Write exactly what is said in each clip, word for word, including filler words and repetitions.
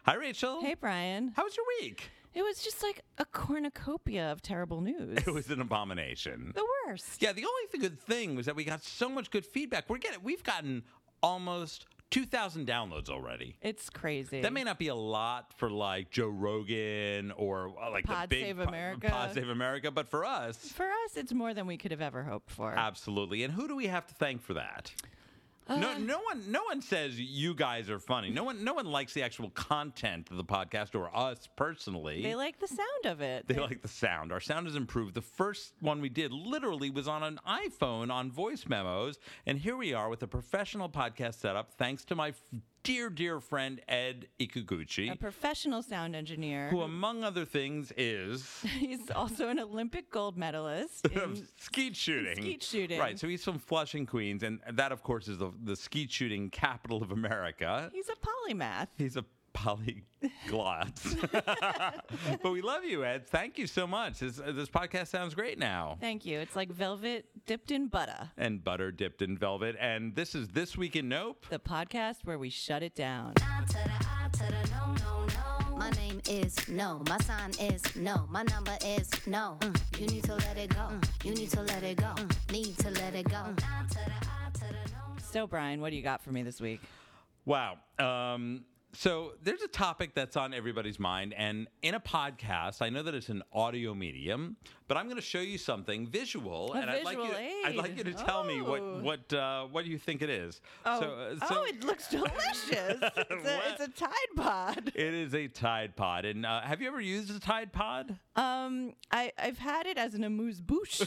Hi, Rachel. Hey, Brian. How was your week? It was just like a cornucopia of terrible news. It was an abomination. The worst. Yeah, the only th- good thing was that we got so much good feedback. We're getting, we've gotten almost two thousand downloads already. It's crazy. That may not be a lot for like Joe Rogan or uh, like Pod the big Save po- America. Pod Save America, but for us, For us, it's more than we could have ever hoped for. absolutely. And who do we have to thank for that? No, no one, no one says you guys are funny. No one, no one likes the actual content of the podcast or us personally. They like the sound of it. They like the sound. Our sound has improved. The first one we did literally was on an iPhone on voice memos. And here we are with a professional podcast setup, thanks to my f- dear, dear friend, Ed Ikuguchi, a professional sound engineer. who, among other things, is He's also an Olympic gold medalist in skeet shooting. Skeet shooting. Right. So he's from Flushing, Queens. And that, of course, is the, the skeet shooting capital of America. He's a polymath. He's a polyglot. But we love you, Ed. Thank you so much. This, this podcast sounds great now. Thank you. It's like velvet dipped in butter. And butter dipped in velvet. And this is This Week in Nope. The podcast where we shut it down. I to the I to the no, no, no. My name is no. My sign is no. My number is no. Mm. You need to let it go. Mm. You need to let it go. Mm. Need to let it go. I to the I to the no. So, Brian, what do you got for me this week? Wow. Um, so there's a topic that's on everybody's mind. And in a podcast, I know that it's an audio medium, but I'm going to show you something visual. A and I'd like you, visual I'd like you to tell me what Oh. what uh, what you think it is. Oh, So, uh, so oh it looks delicious. It's a, What? it's a Tide Pod. it is a Tide Pod. And uh, have you ever used a Tide Pod Um, I, I've had it as an amuse-bouche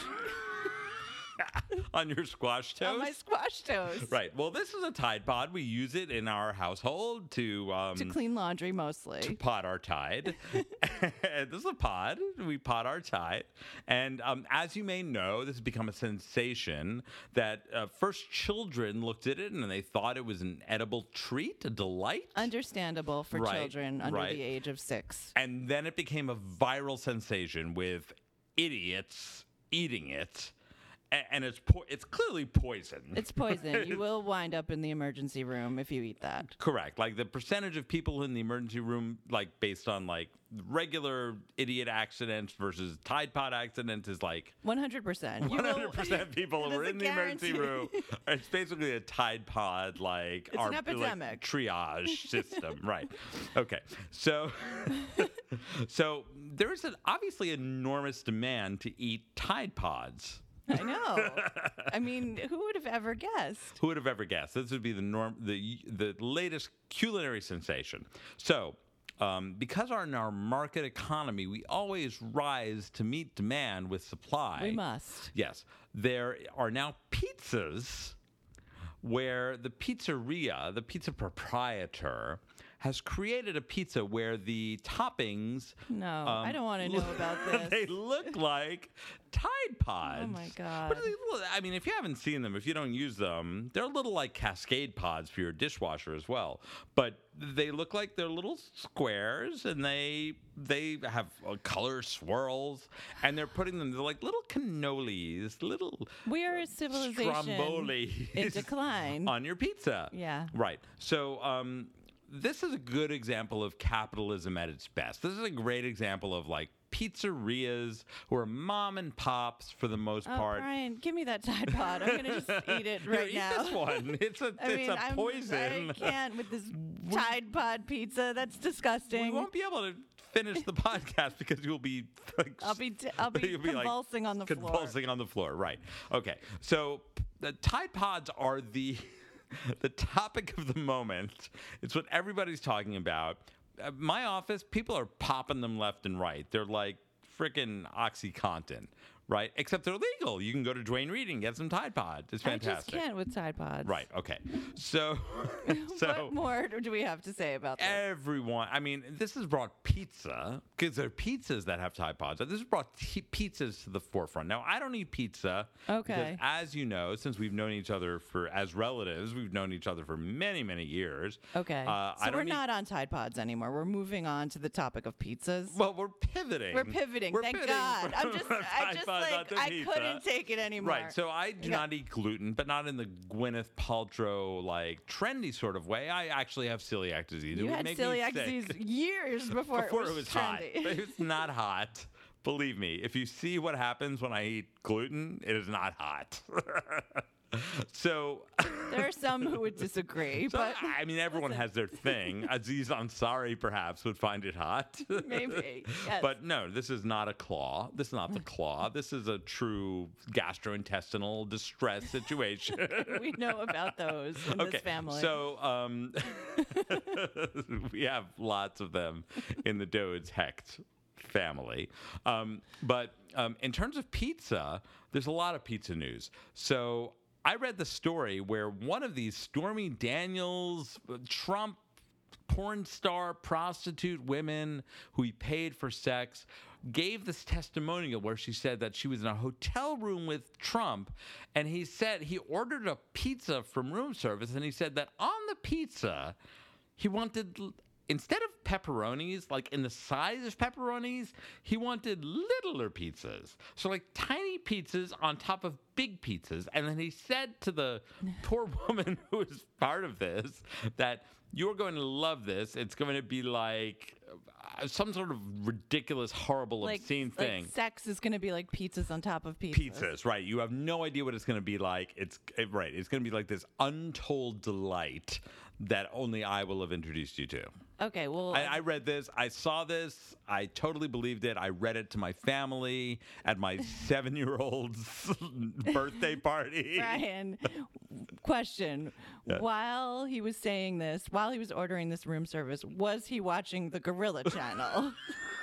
on your squash toast? on my squash toast. Right. Well, this is a Tide Pod. We use it in our household to um, To clean laundry mostly. to pot our Tide. This is a pod. We pot our Tide. And um, as you may know, this has become a sensation that uh, first children looked at it and they thought it was an edible treat, a delight. Understandable for Right, children under right. the age of six. And then it became a viral sensation with idiots eating it. A- And it's po- it's clearly poison. It's poison. You will wind up in the emergency room if you eat that. Correct. Like the percentage of people in the emergency room, like based on like regular idiot accidents versus Tide Pod accidents, is like one hundred percent. You one will- hundred percent people it who are is a in the emergency room. guarantee. It's basically a Tide Pod like, It's an like, epidemic. triage system. Right. Okay. So, so there's an obviously enormous demand to eat Tide Pods. I know. I mean, who would have ever guessed? Who would have ever guessed? This would be the norm, the the latest culinary sensation. So, um, because our in our market economy, we always rise to meet demand with supply. We must. Yes, there are now pizzas where the pizzeria, the pizza proprietor, has created a pizza where the toppings. No, um, I don't want to know about this. They look like Tide Pods. Oh my God. But they look- I mean, if you haven't seen them, if you don't use them, they're little like Cascade pods for your dishwasher as well. But they look like they're little squares, and they they have uh, color swirls, and they're putting them. They're like little cannolis, little We are a civilization stromboli in decline. on your pizza. Yeah. Right. So. um This is a good example of capitalism at its best. This is a great example of like pizzerias who are mom and pops for the most Oh, part. Brian, give me that Tide Pod. I'm gonna just eat it Here, right eat now. this one. It's a I it's mean, a I'm, poison. I can't with this Tide Pod pizza. That's disgusting. We won't be able to finish the podcast because you'll be. Like, I'll be t- I'll be you'll like, convulsing on the floor. Convulsing on the floor. Right. Okay. So the Tide Pods are the the topic of the moment. It's what everybody's talking about. At my office, people are popping them left and right. They're like freaking OxyContin, right? Except they're legal. You can go to Dwayne Reed and get some Tide Pods. It's fantastic. I just can't with Tide Pods. Right. Okay. So, so What more do we have to say about this? everyone. I mean, this has brought pizza because there are pizzas that have Tide Pods. This has brought t- pizzas to the forefront. Now, I don't eat pizza. Okay. Because, as you know, since we've known each other for as relatives, we've known each other for many, many years. Okay. Uh, so I don't we're eat- not on Tide Pods anymore. We're moving on to the topic of pizzas. Well, we're pivoting. We're pivoting. We're Thank pivoting God. from I'm just. I Tide just Pods like not the I pizza. couldn't take it anymore. Right. So I do Yeah. not eat gluten, but not in the Gwyneth Paltrow like trendy sort of way. I actually have celiac disease. It You would had make me celiac sick. disease years before, Before it was, hot. trendy. But it's not hot. Believe me, if you see what happens when I eat gluten, it is not hot. So There are some who would disagree, So, but I mean, everyone has their thing. Aziz Ansari perhaps would find it hot. maybe. Yes. But no, this is not a claw. This is not the claw. This is a true gastrointestinal distress situation. we know about those in Okay, this family. so um, we have lots of them in the Dodds Hecht family. Um, but um, in terms of pizza, there's a lot of pizza news. So I read the story where one of these Stormy Daniels, Trump porn star prostitute women who he paid for sex gave this testimonial where she said that she was in a hotel room with Trump, and he said he ordered a pizza from room service, and he said that on the pizza he wanted, instead of pepperonis, like in the size of pepperonis, he wanted littler pizzas. So like tiny pizzas on top of big pizzas. And then he said to the poor woman who was part of this that you're going to love this. It's going to be like uh, some sort of ridiculous, horrible, like, obscene like thing. sex is going to be like pizzas on top of pizzas. Pizzas, right? You have no idea what it's going to be like. It's it, right. It's going to be like this untold delight that only I will have introduced you to. Okay, well, I, I read this. I saw this. I totally believed it. I read it to my family at my seven-year-old's birthday party. Brian, question. Yeah. While he was saying this, while he was ordering this room service, was he watching the Gorilla Channel?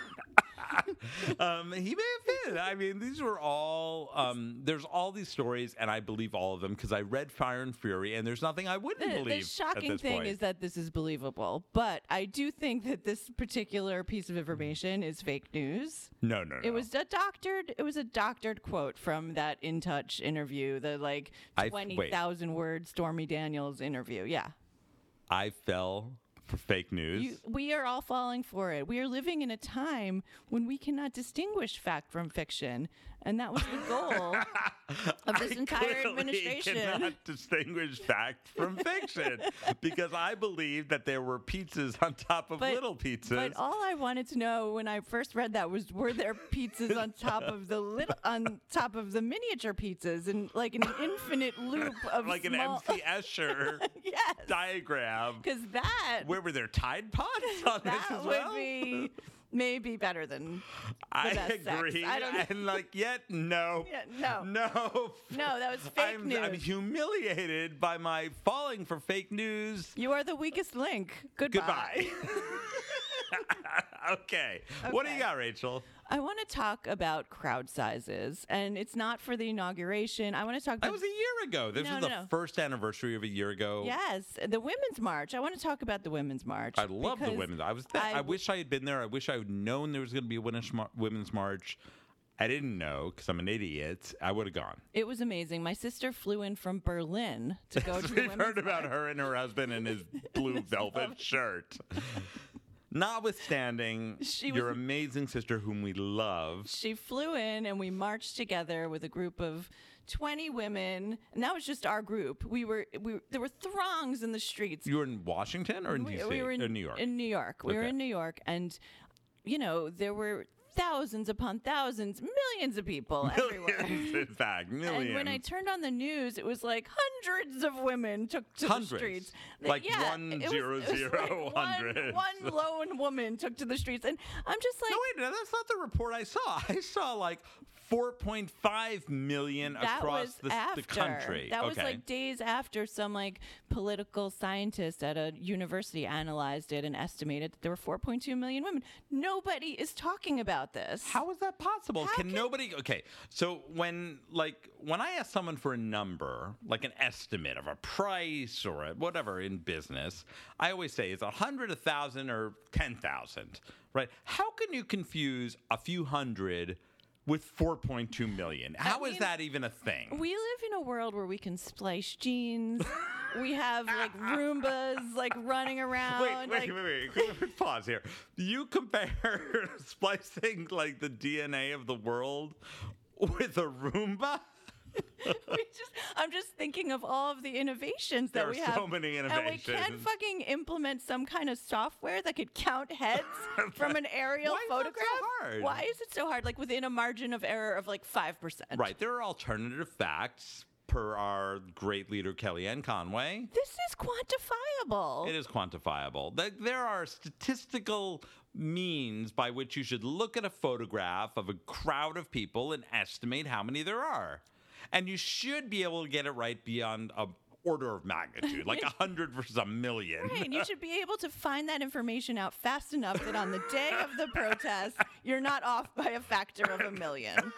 um, he may have been. I mean, these were all. Um, there's all these stories, and I believe all of them because I read Fire and Fury, and there's nothing I wouldn't The, believe. the shocking at this thing point. is that this is believable, but I do think that this particular piece of information is fake news. no, no, no. It was a doctored. It was a doctored quote from that In Touch interview, the like I- wait. twenty thousand word Stormy Daniels interview. Yeah, I fell for fake news. you, we are all falling for it. We are living in a time when we cannot distinguish fact from fiction, and that was the goal of this I entire clearly administration. cannot distinguish fact from fiction because I believe that there were pizzas on top of But- little pizzas. But all I wanted to know when I first read that was, were there pizzas on top of the little, on top of the miniature pizzas, and like an infinite loop of like an small, M C Escher yes, diagram. because that Where were there Tide Pods on this that as would well? be maybe better than I best sex. agree. I don't know. And like, yet no, Yeah, no. no, No, that was fake I'm, news. I'm humiliated by my falling for fake news. You are the weakest link. Goodbye. Goodbye. okay. What do you Okay. got, Rachel? I want to talk about crowd sizes, and it's not for the inauguration. I want to talk That about was a year ago. This No, was no, the no. first anniversary of a year ago. yes, the Women's March. I want to talk about the Women's March. I love the because women's. I was. Th- I I, w- wish I had been there. I wish I had known there was going to be a women's mar- women's march. I didn't know because I'm an idiot. I would have gone. It was amazing. My sister flew in from Berlin to go to the We've Women's heard about March. her and her husband in his blue velvet shirt. Notwithstanding She your was- amazing sister, whom we love. She flew in, and we marched together with a group of twenty women, and that was just our group. We were, we were- there were throngs in the streets. You were in Washington or in we, D C we were in or New York? In New York, we were Okay. in New York, and you know there were thousands upon thousands, millions of people everywhere. Millions, in fact, millions. And when I turned on the news, it was like hundreds of women took to Hundreds. the streets. Like yeah, one it was- zero it was zero like one- hundreds. One lone woman took to the streets, and I'm just like, no, wait, no, that's not the report I saw. I saw like four point five million that across was the, after. the country. That okay. was like days after some like political scientist at a university analyzed it and estimated that there were four point two million women. Nobody is talking about this. How is that possible? How can, can- nobody? Okay, so when like when I ask someone for a number, like an estimate of a price or a, whatever in business, I always say it's a hundred, a thousand, or ten thousand. Right? How can you confuse a few hundred with four point two million? How is mean, that even a thing? We live in a world where we can splice jeans. We have like Roombas like running around. Wait, wait, like, wait, wait, wait. Pause here. You compare splicing like the D N A of the world with a Roomba? we just, I'm just thinking of all of the innovations that There we are have. so many And we can't innovations. fucking implement some kind of software that could count heads from an aerial Why is that so photograph. hard? Why is it so hard? Like within a margin of error of like five percent. Right. There are alternative facts per our great leader, Kellyanne Conway. This is quantifiable. It is quantifiable. Th- There are statistical means by which you should look at a photograph of a crowd of people and estimate how many there are. And you should be able to get it right beyond a order of magnitude, like a hundred versus a million. Right, and you should be able to find that information out fast enough that on the day of the protest, you're not off by a factor of a million.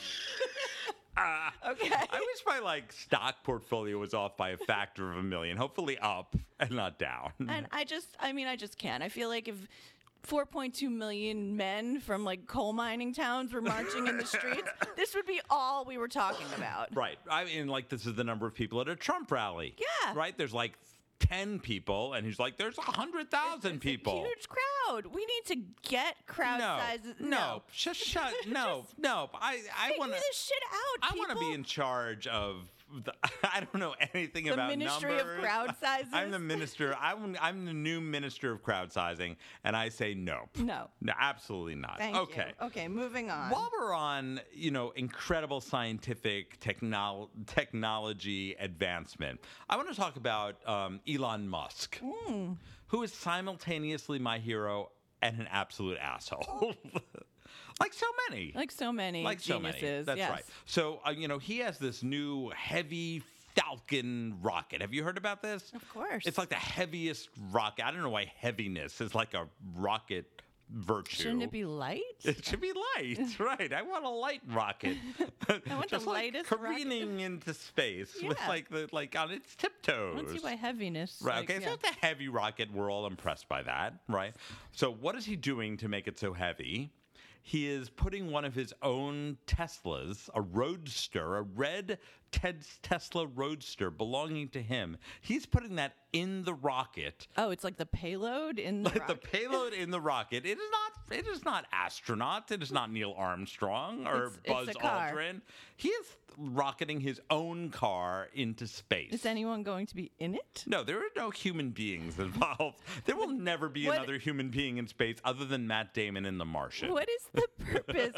Okay. I wish my like stock portfolio was off by a factor of a million. Hopefully up and not down. And I just, I mean, I just can't. I feel like if four point two million men from like coal mining towns were marching in the streets, this would be all we were talking about. Right. I mean, like, this is the number of people at a Trump rally. Yeah. Right? There's like ten people, and he's like, there's one hundred thousand It's people. a huge crowd. We need to get crowd no, sizes. no, Just shut. No, no. I, I Figure want to. this shit out, I want to people. be in charge of. The, I don't know anything The about Ministry of numbers. Crowd Sizes? I'm the minister. I'm, I'm the new minister of crowd sizing, and I say no. No. No, absolutely not. Thank okay. you. Okay, moving on. While we're on, you know, incredible scientific technol- technology advancement, I want to talk about um, Elon Musk, Hmm. who is simultaneously my hero and an absolute asshole. Like so many. Like so many Like so geniuses. many. That's yes. right. So, uh, you know, he has this new heavy Falcon rocket. Have you heard about this? Of course. It's like the heaviest rocket. I don't know why heaviness is like a rocket virtue. Shouldn't it be light? It should be light, right? I want a light rocket. I want Just the like lightest rocket. careening into space with Yeah. like the like on its tiptoes. I don't see why heaviness. Right. like, Okay. yeah. So it's a heavy rocket. We're all impressed by that, right? So what is he doing to make it so heavy? He is putting one of his own Teslas, a Roadster, a red Ted Tesla Roadster belonging to him. He's putting that in the rocket. Oh, it's like the payload in the Like the rocket. payload in the rocket. It is not. It is not astronauts. It is not Neil Armstrong or It's- it's Buzz a car. Aldrin. He is rocketing his own car into space. Is anyone going to be in it? No, there are no human beings involved. There will never be What- another human being in space other than Matt Damon in The Martian. What is the purpose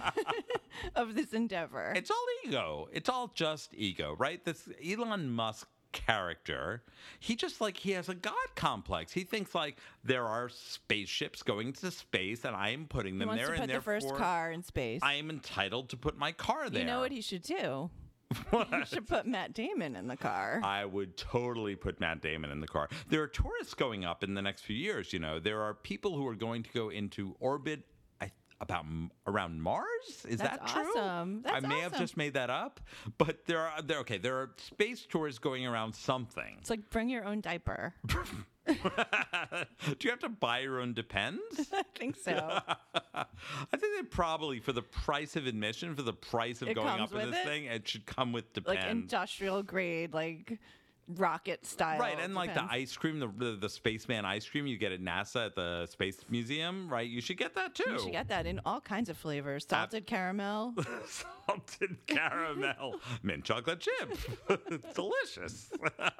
of this endeavor? It's all ego. It's all just ego, right? This Elon Musk character, he just like he has a god complex. He thinks like there are spaceships going to space and I am putting he them wants there, to put and the first therefore car in space. I am entitled to put my car there. You know what he should do? He should put Matt Damon in the car. I would totally put Matt Damon in the car. There are tourists going up in the next few years. You know, there are people who are going to go into orbit. I, about m- around Mars. Is That's that true? awesome. That's I may have awesome. just made that up, but there are there. Okay, there are space tours going around something. It's like bring your own diaper. Do you have to buy your own Depends? I think so. I think they probably, for the price of admission, for the price of It going comes up in with this it? thing, it should come with Like Depends. industrial grade, like rocket style. Right, and like the Depends. ice cream, the, the the spaceman ice cream you get at NASA at the Space Museum, right? You should get that too. You should get that in all kinds of flavors. Salted caramel. Salted caramel, mint chocolate chip. It's delicious.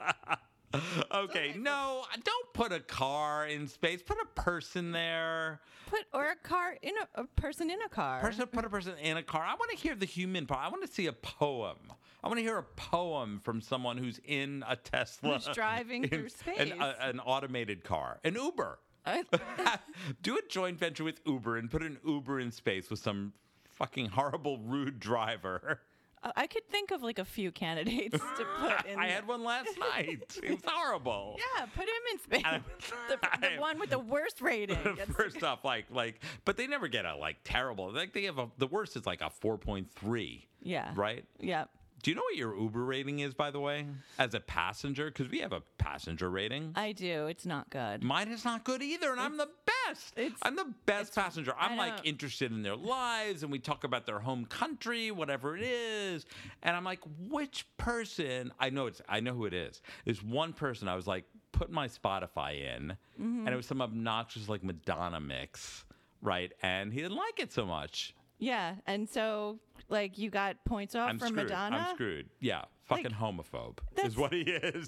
Okay, no, don't put a car in space. Put a person there. Put or a car in a, a person in a car. Person, put a person in a car. I want to hear the human part. I want to see a poem. I want to hear a poem from someone who's in a Tesla, Who's driving in through an, space. a- an automated car, an Uber. I, Do a joint venture with Uber and put an Uber in space with some fucking horrible, rude driver. I could think of like a few candidates to put in. I had one last night. It was horrible. Yeah, put him in space. I- the, the one with the worst rating. It's- First off, like, like, but they never get a like terrible. Like they have a, the worst is like a four point three. Yeah. Right. Yeah. Do you know what your Uber rating is, by the way, as a passenger? Because we have a passenger rating. I do. It's not good. Mine is not good either, and I'm the best. it's- I'm the best passenger. I'm I like know. interested in their lives, and we talk about their home country, whatever it is. And I'm like, which person? I know it's. I know who it is. There's one person. I was like, put my Spotify in, and it was some obnoxious like Madonna mix, right? And he didn't like it so much. Yeah, and so like you got points off I'm for screwed. Madonna. I'm screwed. Yeah, fucking Like, homophobe that's- is what he is.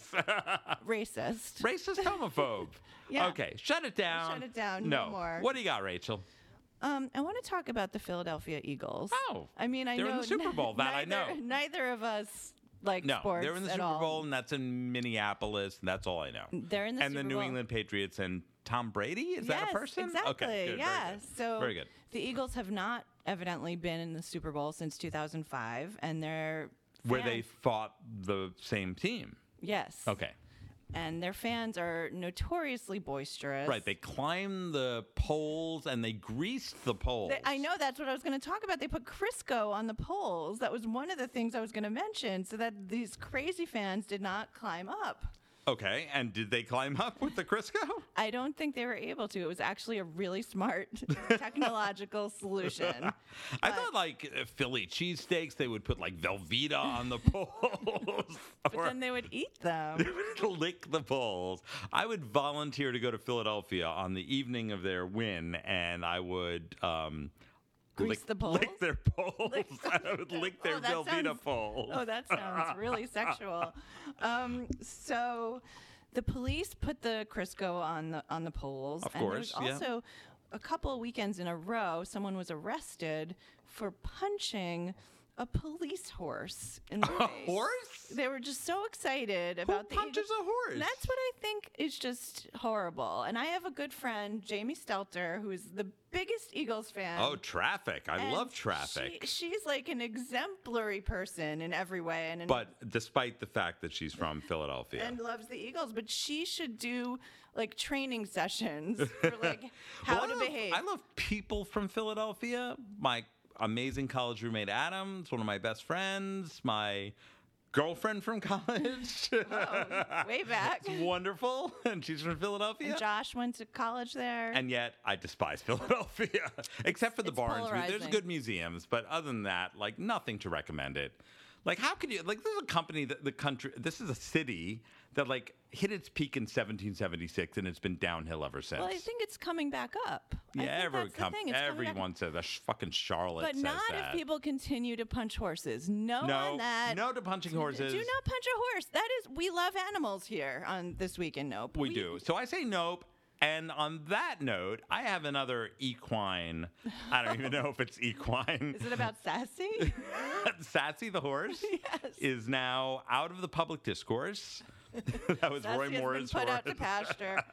Racist. Racist homophobe. Yeah. Okay, shut it down. Shut it down, no more. What do you got, Rachel? Um, I want to talk about the Philadelphia Eagles. Oh, I mean, I they're in know the Super Bowl, that I neither- know. Neither of us like No, sports they're in the at Super all. Bowl, and that's in Minneapolis, and that's all I know. They're in the and Super the New Bowl. England Patriots and Tom Brady? Is yes, that a person? Exactly. Okay, good, yeah. Very good. So Very good. the Eagles have not evidently been in the Super Bowl since two thousand five, and they're Where they fans- fought the same team. yes. Okay. And their fans are notoriously boisterous. Right. They climbed the poles and they greased the poles. They- I know that's what I was going to talk about. They put Crisco on the poles. That was one of the things I was going to mention, so that these crazy fans did not climb up. Okay. And did they climb up with the Crisco? I don't think they were able to. It was actually a really smart technological solution. I thought like uh, Philly cheesesteaks, they would put like Velveeta on the poles. But or then they would eat them. they would lick the poles. I would volunteer to go to Philadelphia on the evening of their win, and I would um, Grease lick, the poles? lick their poles. Lick- I would lick their Oh, that Velveeta sounds- poles. Oh, that sounds really sexual. Um, so the police put the Crisco on the on the poles. Of and there was course, yeah. also a couple of weekends in a row, someone was arrested for punching a police horse in the A face. horse? They were just so excited about the punches Eagles. a horse? And that's what I think is just horrible. And I have a good friend, Jamie Stelter, who is the biggest Eagles fan. Oh, traffic. I And love traffic. She, she's like an exemplary person in every way, and But despite the fact that she's from Philadelphia. and loves the Eagles. But she should do like training sessions for like how Well, I to love- behave. I love people from Philadelphia. My amazing college roommate Adam is one of my best friends. My girlfriend from college. Oh, way back. It's wonderful. And she's from Philadelphia. And Josh went to college there. And yet, I despise Philadelphia, except for the It's Barnes. There's polarizing. good museums, but other than that, like nothing to recommend it. Like, how could you? Like, this is a company that the country. This is a city that like hit its peak in seventeen seventy-six, and it's been downhill ever since. well, I think it's coming back up. I yeah, think every that's the com- thing. It's coming back up. everyone says that. Sh- fucking Charlotte But says not that. if people continue to punch horses. No, no, on that. no to punching horses. Do not punch a horse. That is, we love animals here on This Week in Nope. We do. So I say nope. And on that note, I have another equine. I don't even know if it's equine. Is it about Sassy? Sassy the horse Yes. is now out of the public discourse. That was Sassy Roy has been Moore's put horse. out to pasture.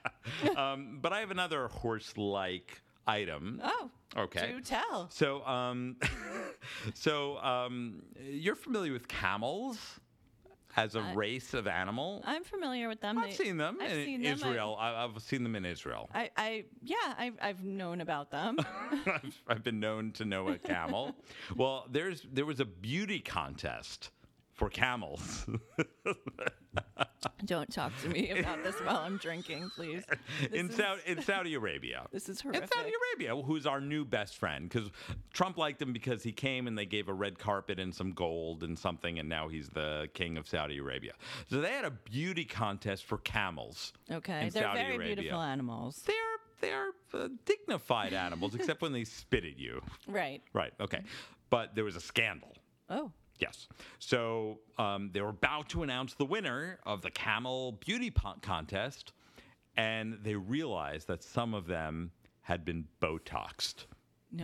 um, but I have another horse-like item. Oh, Okay. do tell. So, um, so um, you're familiar with camels as a I- race of animal? I'm familiar with them. I've They- seen them I've in seen them. I- Israel. I, I've seen them in Israel. I, I, yeah, I've, I've known about them. I've, I've been known to know a camel. Well, there's there was a beauty contest for camels. Don't talk to me about this while I'm drinking, please. This in, is, Saudi, in Saudi Arabia. this is In horrific. Saudi Arabia, who's our new best friend, because Trump liked him because he came and they gave a red carpet and some gold and something, and now he's the king of Saudi Arabia. So they had a beauty contest for camels. Okay, in they're Saudi very Arabia. beautiful animals. They're they're uh, dignified animals, except when they spit at you. Right. Right. Okay. But there was a scandal. Oh. Yes. So um, they were about to announce the winner of the camel beauty po- contest, and they realized that some of them had been Botoxed. No.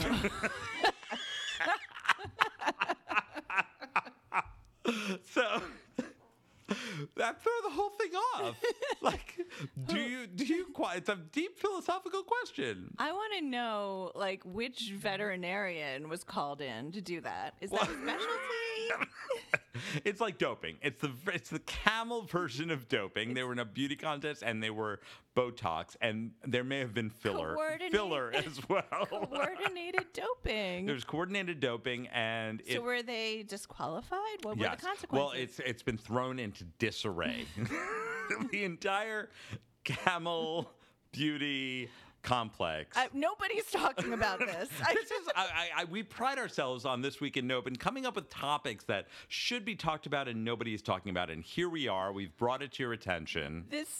So that threw the whole thing off. Like, do you do you quite? It's a deep philosophical question. I want to know, like, which veterinarian was called in to do that. Is that a specialty? It's like doping. It's the it's the camel version of doping. They were in a beauty contest and they were Botox, and there may have been filler Coordinate- filler as well. Coordinated doping. There's coordinated doping, and So it, were they disqualified? What were yes. the consequences? Well, it's it's been thrown into disarray. The entire camel beauty complex. I, nobody's talking about this. I This is I, I, I, we pride ourselves on This Week in Nope and coming up with topics that should be talked about and nobody is talking about. And here we are. We've brought it to your attention. this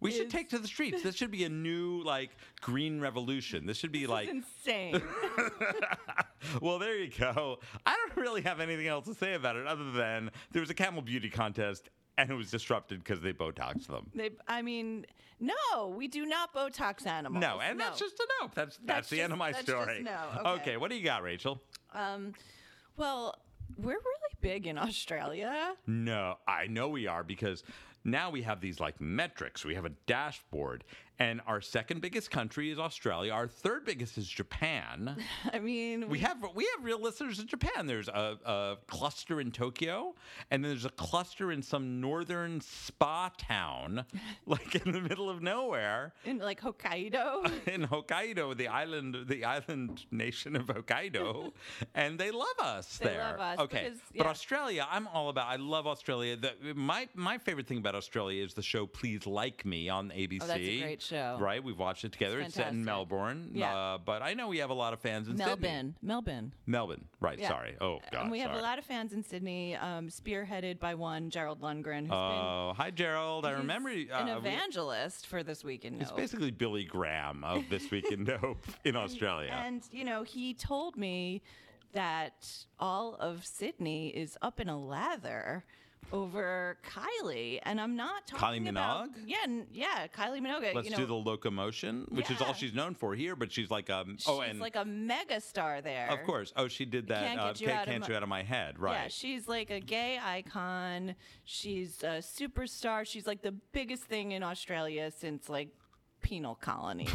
We should is- take to the streets. This should be a new, like, green revolution. This should be like, It's insane. well, there you go. I don't really have anything else to say about it other than there was a camel beauty contest and it was disrupted because they Botoxed them. They, I mean, no, we do not Botox animals. No, and that's just a no. That's that's, the just- end of my that's story. just no. Okay. Okay. What do you got, Rachel? Um, well, we're really big in Australia. No, I know we are because now we have these like metrics. We have a dashboard, and our second biggest country is Australia. Our third biggest is Japan. I mean, We have we have real listeners in Japan. There's a, a cluster in Tokyo, and then there's a cluster in some northern spa town, like in the middle of nowhere, in like Hokkaido. in Hokkaido, the island, the island nation of Hokkaido, and they love us They there. love us okay, because- but yeah. Australia, I'm all about. I love Australia. The, my my favorite thing about Australia is the show Please Like Me on A B C. Oh, that's a great show. Right, we've watched it together. It's, It's set in fantastic. Melbourne, Yeah. uh, but I know we have a lot of fans in Sydney. Melbourne, Melbourne. Melbourne, right? Yeah. Sorry. Oh God, And we have sorry. a lot of fans in Sydney, um, spearheaded by one Gerald Lundgren, who's Oh, hi Gerald. I been he's remember uh, an we- evangelist for This Week in He's Nope. basically Billy Graham of This Week in Dope in Australia. And you know, he told me that all of Sydney is up in a lather over Kylie, and I'm not talking Kylie about Minogue? yeah, n- yeah, Kylie Minogue. Let's you know, do the locomotion, which is all Yeah. she's known for here. But she's like um. oh, she's and like a mega star there. of course. Oh, she did that. Can't uh, Get You Can't, Out of Can't My- You Out of My Head, right? Yeah, she's like a gay icon. She's a superstar. She's like the biggest thing in Australia since like penal colonies.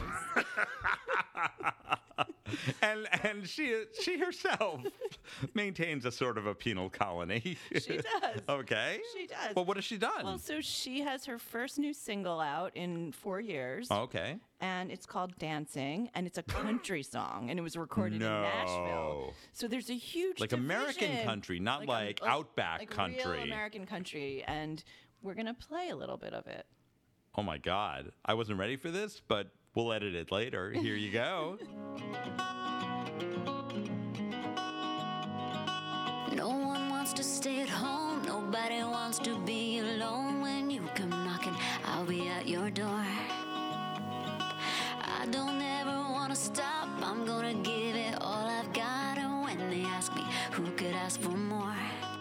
and and she she herself maintains a sort of a penal colony. She does. Okay. She does. Well, what has she done? Well, so she has her first new single out in four years. okay. And it's called Dancing, and it's a country song, and it was recorded No. in Nashville. So there's a huge Like American division. country, not a- like a- outback like country. Real American country, and we're gonna play a little bit of it. Oh my God. I wasn't ready for this, but we'll edit it later. Here you go. No one wants to stay at home. Nobody wants to be alone. When you come knocking, I'll be at your door. I don't ever want to stop. I'm gonna give it all I've got. And when they ask me who could ask for more,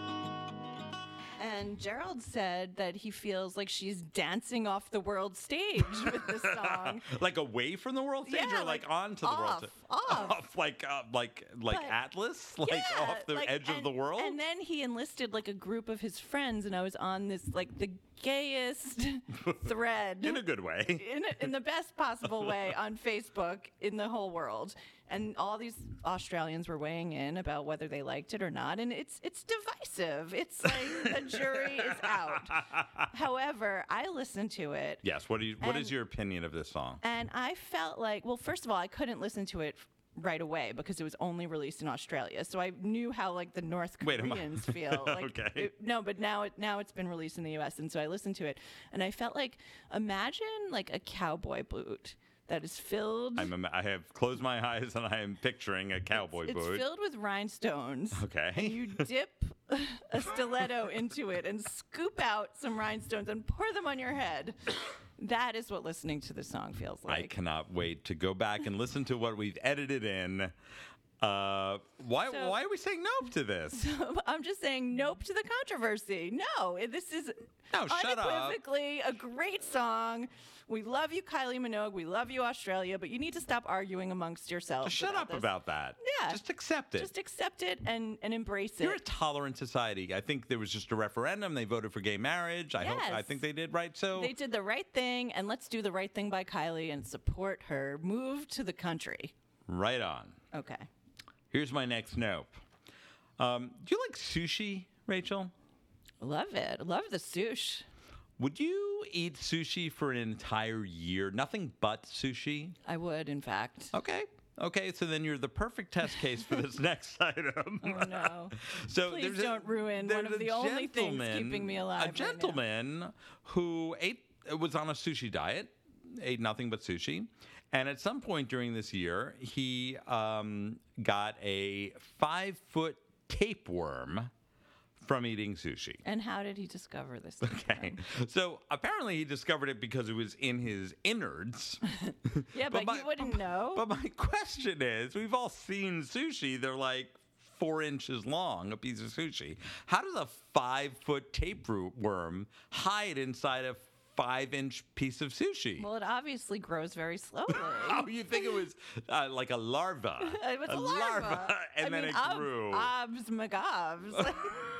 And Gerald said that he feels like she's dancing off the world stage with this song. Like away from the world stage, Yeah, or like, like onto the world off, stage? off. like uh, like like But- Atlas, like Yeah, off the like, edge of and- the world. And then he enlisted like a group of his friends, and I was on this like the gayest thread in a good way. in, a, in the best possible way on Facebook in the whole world. And all these Australians were weighing in about whether they liked it or not, and it's it's divisive. It's like the jury is out. However, I listened to it, Yes. What do you? What is And- your opinion of this song? and I felt like, well, first of all, I couldn't listen to it right away because it was only released in Australia. So I knew how like the North Wait, am I- Koreans feel. Like, Okay. it- no, but now it now it's been released in the U S, and so I listened to it, and I felt like, imagine like a cowboy boot that is filled. I'm. I have closed my eyes and I am picturing a cowboy it's boot. filled with rhinestones. Okay. And you dip a stiletto into it and scoop out some rhinestones and pour them on your head. That is what listening to the song feels I like. cannot wait to go back and listen to what we've edited in. Uh, why? So- why are we saying nope to this? I'm just saying nope to the controversy. No, it- this is No, shut up. unequivocally a great song. We love you, Kylie Minogue. We love you, Australia. But you need to stop arguing amongst yourselves. Just shut about up this. about that. Yeah. Just accept it. Just accept it and, and embrace it. You're a tolerant society. I think there was just a referendum. They voted for gay marriage. I hope. I Yes. think they did right. So They did the right thing, and let's do the right thing by Kylie and support her move to the country. right on. Okay. Here's my next nope. Um, do you like sushi, Rachel? Love it. Love the sush. Would you eat sushi for an entire year? Nothing but sushi? I would, in fact. Okay. Okay, so then you're the perfect test case for this next item. Oh, no. So Please there's a- don't ruin one there's of a the only things gentleman- keeping me alive A right now. gentleman who ate was on a sushi diet, ate nothing but sushi, and at some point during this year, he um, got a five foot tapeworm from eating sushi. And how did he discover this? Okay. So apparently he discovered it because it was in his innards. Yeah, but, my- you wouldn't know. But my question is, we've all seen sushi. They're like four inches long, a piece of sushi. How does a five-foot tapeworm hide inside a five-inch piece of sushi? Well, it obviously grows very slowly. Oh, you think it was uh, like a larva? It was a, larva. and I then mean, it ob- grew. Obs magobs.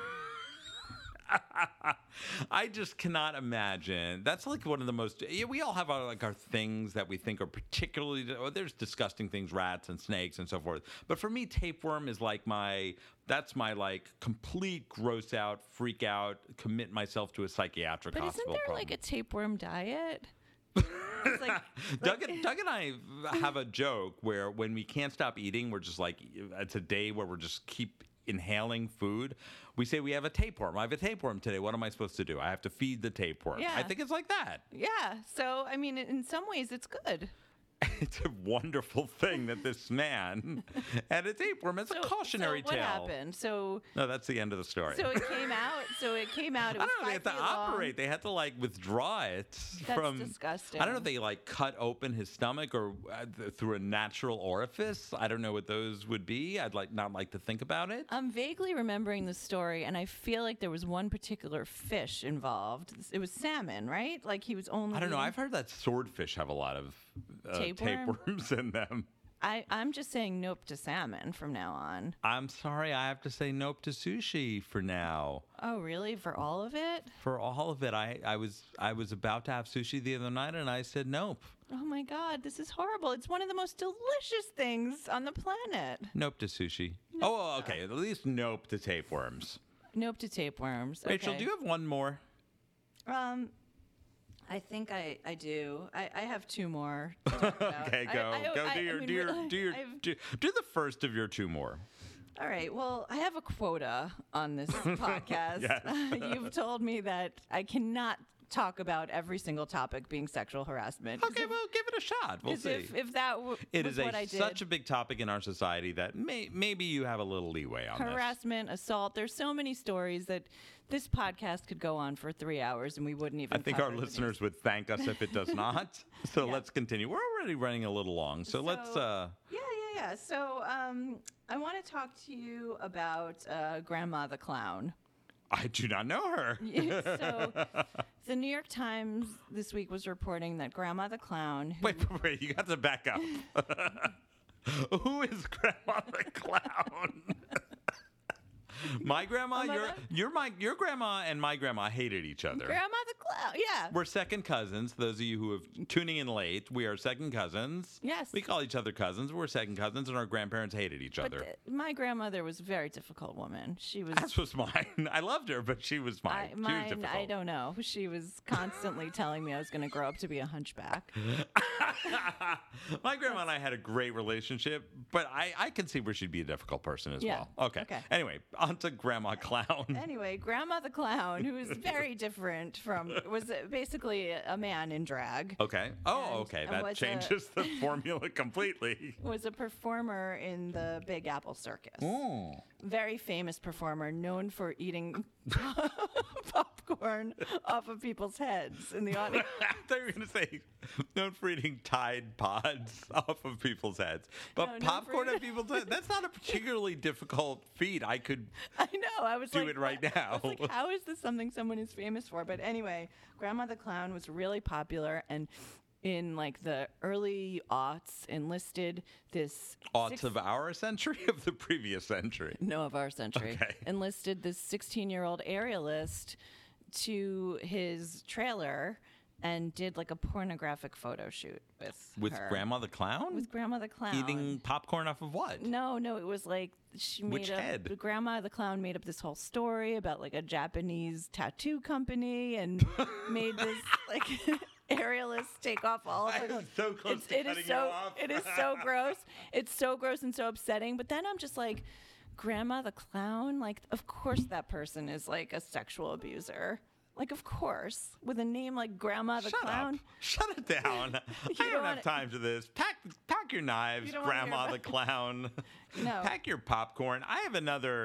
I just cannot imagine. That's like one of the most. Yeah, we all have our like our things that we think are particularly. Oh, there's disgusting things, rats and snakes and so forth. But for me, tapeworm is like my. That's my like complete gross out, freak out, commit myself to a psychiatric But isn't hospital. there problem. like a tapeworm diet? It's like, Doug, and, Doug and I have a joke where when we can't stop eating, we're just like it's a day where we're just keep inhaling food. We say we have a tapeworm. I have a tapeworm today. What am I supposed to do? I have to feed the tapeworm. Yeah. I think it's like that. yeah. So I mean, in some ways, it's good. It's a wonderful thing that this man had a tapeworm. It's So, a cautionary so what tale. happened? So No, that's the end of the story. so it came out. So it came out. It I was don't know. They five had to feet long. operate. They had to like withdraw it That's from. disgusting. I don't know if they like cut open his stomach or uh, th- through a natural orifice. I don't know what those would be. I'd like not like to think about it. I'm vaguely remembering the story, and I feel like there was one particular fish involved. It was salmon, right? Like he was only. I don't know. eating- I've heard that swordfish have a lot of uh, Tapeworm? tapeworms in them. I, I'm just saying nope to salmon from now on. I'm sorry. I have to say nope to sushi for now. Oh, really? For all of it? For all of it, I, I was I was about to have sushi the other night, and I said nope. Oh my God, this is horrible. It's one of the most delicious things on the planet. Nope to sushi. Oh, okay. At least nope to tapeworms. Nope to tapeworms. Rachel, Okay. do you have one more? Um, I think I, I do. I, I have two more. To talk about. Okay, I- go I- go I- do I your mean, do your really, do your I've- do, do the first of your two more. All right. Well, I have a quota on this podcast. Yes. You've told me that I cannot talk about every single topic being sexual harassment. Okay, well, give it a shot. We'll Because see. if, if that w- It was is a, what I did, such a big topic in our society that may, maybe you have a little leeway on this. harassment, assault, there's so many stories that this podcast could go on for three hours and we wouldn't even I think cover our the listeners would thank us if it does not. So Yeah. let's continue. We're already running a little long, so, let's. So- Uh, Yeah, yeah, yeah. So um, I want to talk to you about uh, Grandma the Clown. I do not know her. So the New York Times this week was reporting that Grandma the Clown, who, Wait, wait, wait, you got to back up. Who is Grandma the Clown? My grandma, Oh, my your God. your my your grandma and my grandma hated each other. Grandma the Clown, yeah. We're second cousins. Those of you who have tuning in late, we are second cousins. Yes. We call each other cousins. We're second cousins, and our grandparents hated each But other. th- my grandmother was a very difficult woman. She was. As was mine. I loved her, but she was mine. I, she was mine, difficult. I don't know. She was constantly telling me I was going to grow up to be a hunchback. My grandma and I had a great relationship, but I, I can see where she'd be a difficult person as Yeah. well. Okay. Okay. Anyway, on to Grandma Clown. Anyway, Grandma the Clown, who was very different from, was basically a man in drag. Okay. Oh, And- okay. and That was a- changes the formula completely. Was a performer in the Big Apple Circus. Oh. Very famous performer, known for eating popcorn off of people's heads in the audience. I thought you were going to say, known for eating Tide Pods off of people's heads. But No, known popcorn for- on people's heads, that's not a particularly difficult feat. I could. I know. I was Do like, it right what? I was now. like, how is this something someone is famous for? But anyway, Grandma the Clown was really popular and in like the early aughts enlisted this Aughts six- of our century, of the previous century. no of our century Okay. enlisted this sixteen year old aerialist to his trailer and did like a pornographic photo shoot with With her. Grandma the Clown? with Grandma the Clown Eating popcorn off of what? No, no, it was like she made Which up. head? The Grandma the Clown made up this whole story about like a Japanese tattoo company and made this like aerialist take off all of I her. was so close It's, to it is cutting so you off. it is so gross. It's so gross and so upsetting. But then I'm just like, Grandma the Clown. Like, of course that person is like a sexual abuser. Like, of course, with a name like Grandma the Shut Clown. up. Shut it down. I don't don't have wanna- time for this. Pack pack your knives, You don't wanna hear Grandma about- the Clown. No. Pack your popcorn. I have another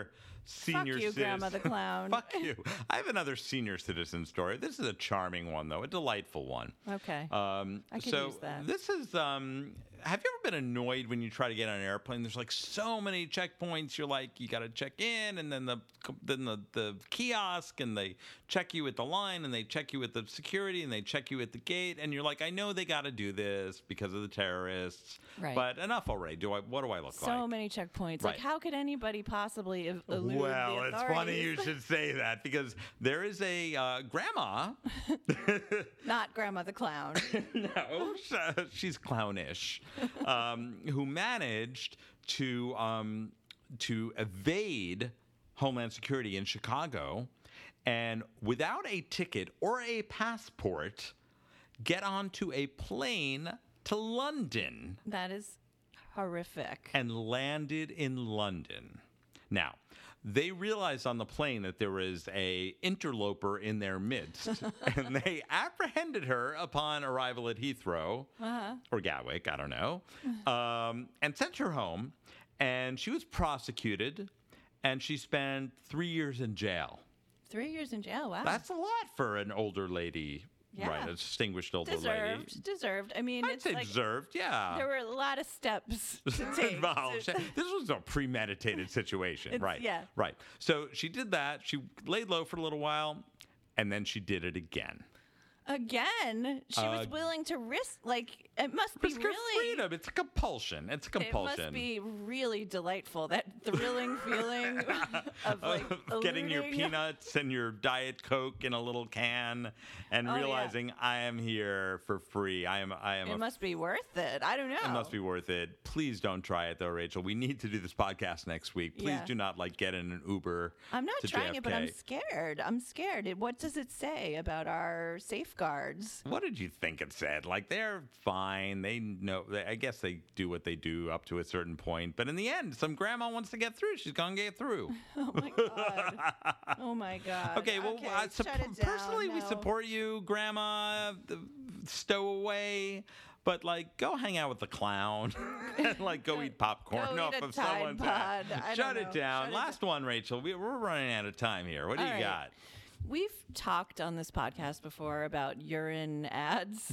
senior Fuck you, citizen. Grandma the Clown. Fuck you. I have another senior citizen story. This is a charming one, though, a delightful one. Okay. Um, I could so use that. this is. Um, have you ever been annoyed when you try to get on an airplane? There's like so many checkpoints. You're like, you got to check in, and then the then the, the kiosk, and they check you at the line, and they check you at the security, and they check you at the gate, and you're like, I know they got to do this because of the terrorists, Right. but enough already. Do I? What do I look so like? many checkpoints. Right. Like, how could anybody possibly ev- elude Well, the it's funny you authorities? should say that because there is a uh, grandma. Not Grandma the Clown. No, she's clownish. Um, who managed to um, to evade Homeland Security in Chicago, and without a ticket or a passport, get onto a plane to London That is horrific. and landed in London. Now, they realized on the plane that there was a interloper in their midst, and they apprehended her upon arrival at Heathrow Uh-huh. or Gatwick, I don't know, um, and sent her home. And she was prosecuted, and she spent three years in jail. Three years in jail. Wow. That's a lot for an older lady, Yeah. right? A distinguished older lady. deserved. Deserved. I mean, I'd it's say like deserved, yeah. there were a lot of steps to take. Involved. to- This was a premeditated situation, It's- right? yeah. Right. So she did that. She laid low for a little while, and then she did it again. Again, she was Uh, willing to risk. Like, it must be Risk her really. freedom. It's a compulsion. It's a It compulsion. must be really delightful, that thrilling feeling of like Of getting your eluding- peanuts and your Diet Coke in a little can, and Oh, yeah. realizing I am here for free. I am. I am. It a must be worth it. I don't know. It must be worth it. Please don't try it though, Rachel. We need to do this podcast next week. Please Yeah. do not like get in an Uber. I'm not to trying it, but I'm J F K. scared. I'm scared. It, what does it say about our safeguards? What did you think it said? Like, they're fine. They know. They, I guess they do what they do up to a certain point. But in the end, some grandma wants to get through. She's gonna get through. Oh my god. Oh my god. Okay. Well, okay, uh, sup- shut it down. personally, we No. support you, Grandma. The stowaway. But like, go hang out with the clown, and like, go eat popcorn Go off eat a of Tide someone's Pod. head. I Shut don't it know. down. Shut it Last one, Rachel. We, we're running out of time here. What do All you right. got? We've talked on this podcast before about urine ads.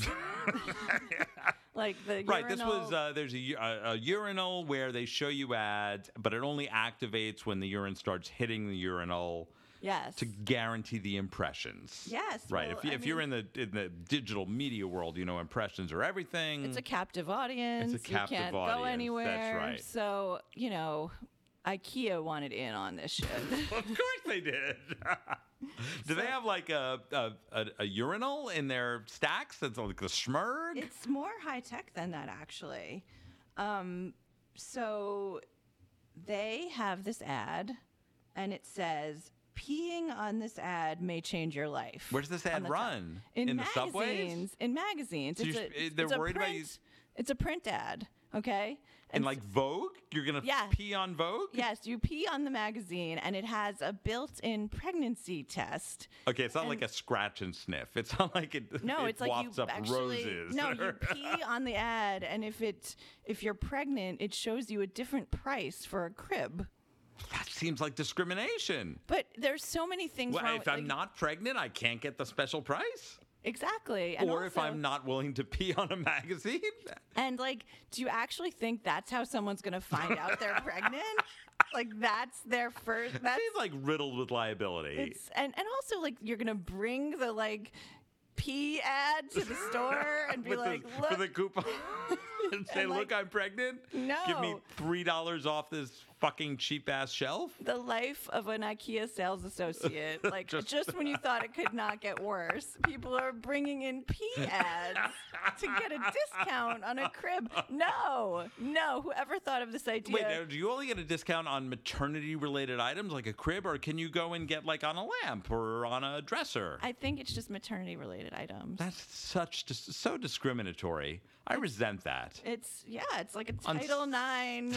Like the Right. This urinal- was uh, there's a, u- a, a urinal where they show you ads, but it only activates when the urine starts hitting the urinal yes. to guarantee the impressions. Yes, Right. well, if you, I if you're in mean- the in the digital media world, you know impressions are everything. It's a captive audience. It's a captive you can't audience, go that's anywhere. right. So, you know, IKEA wanted in on this shit. Of course they did. Do they have like a, a, a, a urinal in their stacks that's like the Schmerg? It's more high tech than that, actually. Um, so they have this ad, and it says, "Peeing on this ad may change your life." Where's this on ad the top. run? In, In the magazines. subways? In magazines. So it's you a, sh- it's they're a worried about print, you- It's a print ad, okay? And And like Vogue? You're going to Yeah. pee on Vogue? yes, you pee on the magazine, and it has a built-in pregnancy test. Okay, it's not like a scratch and sniff. It's not like it, No, it it's like you wafts up actually roses. no, you pee on the ad, and if it if you're pregnant, it shows you a different price for a crib. That seems like discrimination. But there's so many things Well, wrong. if I'm like- not pregnant, I can't get the special price? exactly, and or if also- I'm not willing to pee on a magazine? and like, do you actually think that's how someone's gonna find out they're pregnant? Like that's their first. That's Seems like riddled with liability. it's and and also like you're gonna bring the like pee ad to the store and be With like, the, look. for the coupon and say, And, like, look, I'm pregnant. Give me no. three dollars off this fucking cheap ass shelf. The life of an IKEA sales associate. Like, Just- just, when you thought it could not get worse, people are bringing in pee ads to get a discount on a crib. No, no. Whoever thought of this idea? Wait, now, do you only get a discount on maternity related items like a crib, or can you go and get like on a lamp or on a dresser? I think it's just maternity related items. That's such dis- so discriminatory. I resent that. It's, yeah, it's like a On Title s- Nine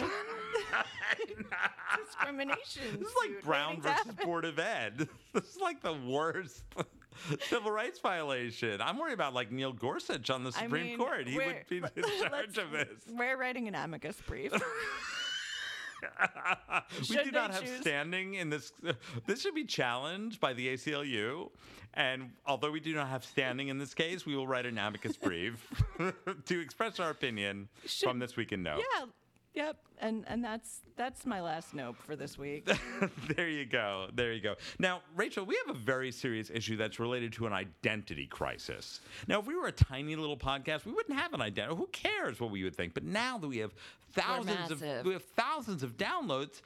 discrimination. This is like suit Brown waiting to versus happen. Board of Ed. This is like the worst civil rights violation. I'm worried about like Neil Gorsuch on the I Supreme mean, Court. He would we're- be in charge let's- of this. We're writing an amicus brief. we Should do not they have choose- standing in this. Uh, this should be challenged by the A C L U. And although we do not have standing in this case, we will write an amicus brief to express our opinion Should- from this week in Nope. Yeah. Yep. And and that's that's my last nope for this week. There you go. There you go. Now, Rachel, we have a very serious issue that's related to an identity crisis. Now, if we were a tiny little podcast, we wouldn't have an identity. Who cares what we would think? But now that we have thousands of massive. we have thousands of downloads,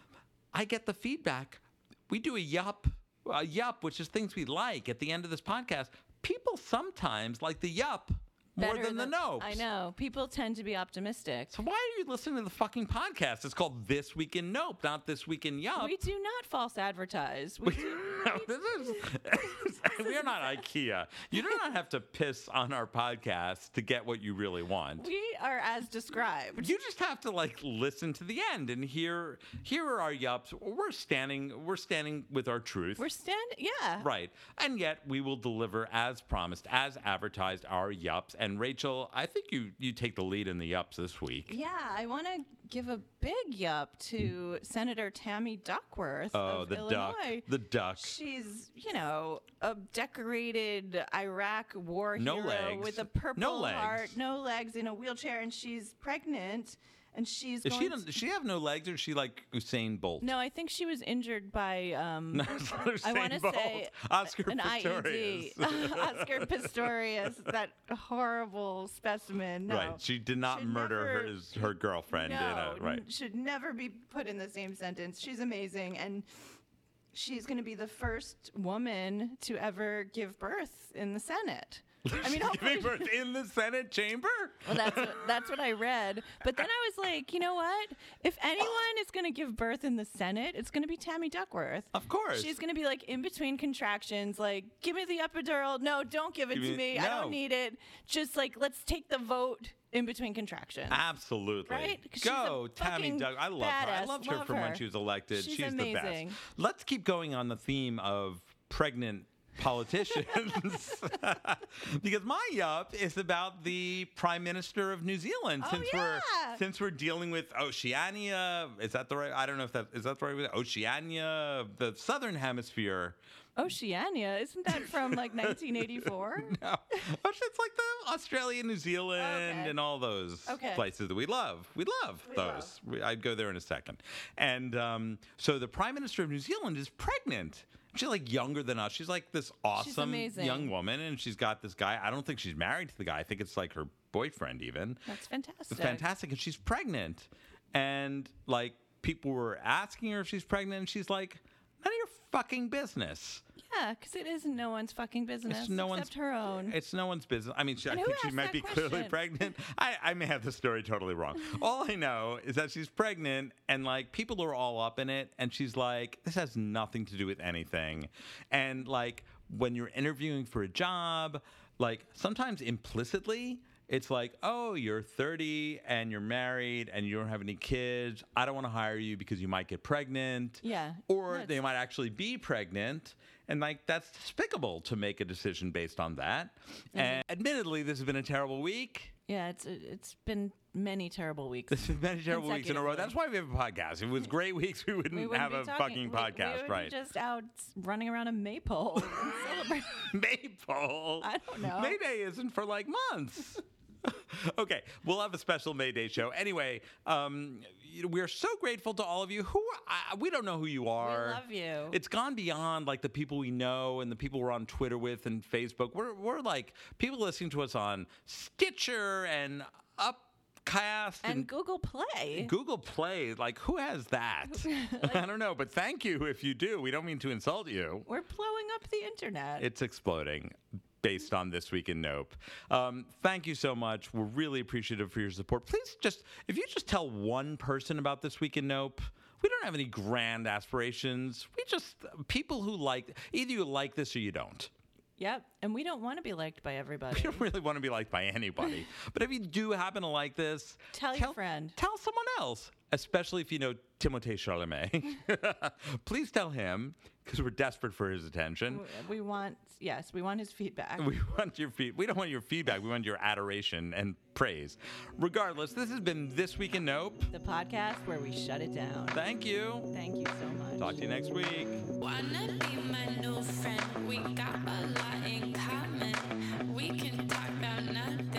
I get the feedback. We do a yup, a yup, which is things we like at the end of this podcast. People sometimes like the yup more Better than the nope. I know. People tend to be optimistic. So why are you listening to the fucking podcast? It's called This Week in Nope, not This Week in Yup. We do not false advertise. We do, No, this is, we are not IKEA. You do not have to piss on our podcast to get what you really want. we are as described. You just have to like listen to the end and hear here are our yups. We're standing we're standing with our truth. We're standing. Yeah. Right. And yet we will deliver as promised, as advertised, our yups. And Rachel, I think you you take the lead in the yups this week. Yeah, I want to give a big yup to Senator Tammy Duckworth Oh, of the Illinois. duck. The duck. She's, you know, a decorated Iraq war No hero legs. with a purple No legs. heart, no legs, in a wheelchair, and she's pregnant, and she's Is going she to- does she have no legs or is she like Usain Bolt? No, I think she was injured by. Um, No, it's not I Usain want to Bolt. say Oscar an Pistorius. I E D. Oscar Pistorius, that horrible specimen. No. Right. She did not Should murder her, never- his, her girlfriend no, in a right. n- should never be put in the same sentence. She's amazing, and she's going to be the first woman to ever give birth in the Senate. I mean, hopefully, Giving birth in the Senate chamber? well, that's what, that's what I read. But then I was like, you know what? If anyone is going to give birth in the Senate, it's going to be Tammy Duckworth. Of course. She's going to be like in between contractions, like, give me the epidural. No, don't give it Give to me- me. I no. don't need it. Just like, let's take the vote in between contractions. Absolutely. Right? 'Cause she's a Go, Tammy fucking Doug. I love her. I badass. loved her Love from when her. she was elected. She's the amazing. best. Let's keep going on the theme of pregnant politicians because my yup is about the Prime Minister of New Zealand. Oh, since yeah. we're since we're dealing with Oceania, is that the right? I don't know if that is that the right way. Oceania, the Southern Hemisphere. Oceania, isn't that from like nineteen eighty-four? No, it's like the Australia, New Zealand, Okay. and all those Okay. places that we love. We love We those. We, I'd go there in a second. And um, so the Prime Minister of New Zealand is pregnant. She's like younger than us. She's like this awesome amazing. young woman, and she's got this guy. I don't think she's married to the guy. I think it's like her boyfriend, even. That's fantastic. It's fantastic, and she's pregnant. And like people were asking her if she's pregnant, and she's like, "None of your fucking business." Yeah, because it is no one's fucking business It's no except one's her own. It's no one's business. I mean, she, I And who think she asked might that be clearly question? pregnant. I, I may have the story totally wrong. All I know is that she's pregnant, and like people are all up in it, and she's like, "This has nothing to do with anything." And like when you're interviewing for a job, like sometimes implicitly. It's like, oh, you're thirty and you're married and you don't have any kids. I don't want to hire you because you might get pregnant. Yeah. Or That's- they might actually be pregnant. And like that's despicable to make a decision based on that. And admittedly, this has been a terrible week. Yeah, it's it's been many terrible weeks. This has been many terrible weeks in a row. That's Consecutively. why we have a podcast. If it was great weeks, we wouldn't, We wouldn't have be a talking- fucking we- podcast, we would right? Be just out running around a maypole. and celebrating. Maypole. I don't know. May Day isn't for like months. Okay, we'll have a special May Day show. Anyway, um, we're so grateful to all of you. Who are, I, we don't know who you are. love you. It's gone beyond like the people we know and the people we're on Twitter with and Facebook. We're we're like people listening to us on Stitcher and Upcast And Google Play. Google Play. Like who has that? I don't know, but thank you if you do. We don't mean to insult you. We're blowing up the internet. It's exploding based on This Week in Nope. Um, thank you so much. We're really appreciative for your support. Please just, if you just tell one person about This Week in Nope, we don't have any grand aspirations. We just, people who like, either you like this or you don't. Yep. And we don't want to be liked by everybody. You don't really want to be liked by anybody. But if you do happen to like this, Tell your friend. Tell someone else, especially if you know Timothée Chalamet. Please tell him, because we're desperate for his attention. We want, yes, we want his feedback. We want your feed. We don't want your feedback. We want your adoration and praise. Regardless, this has been This Week in Nope, the podcast where we shut it down. Thank you. Thank you so much. Talk to you next week. Wanna be my new friend? We got a lot in common. We can talk about nothing.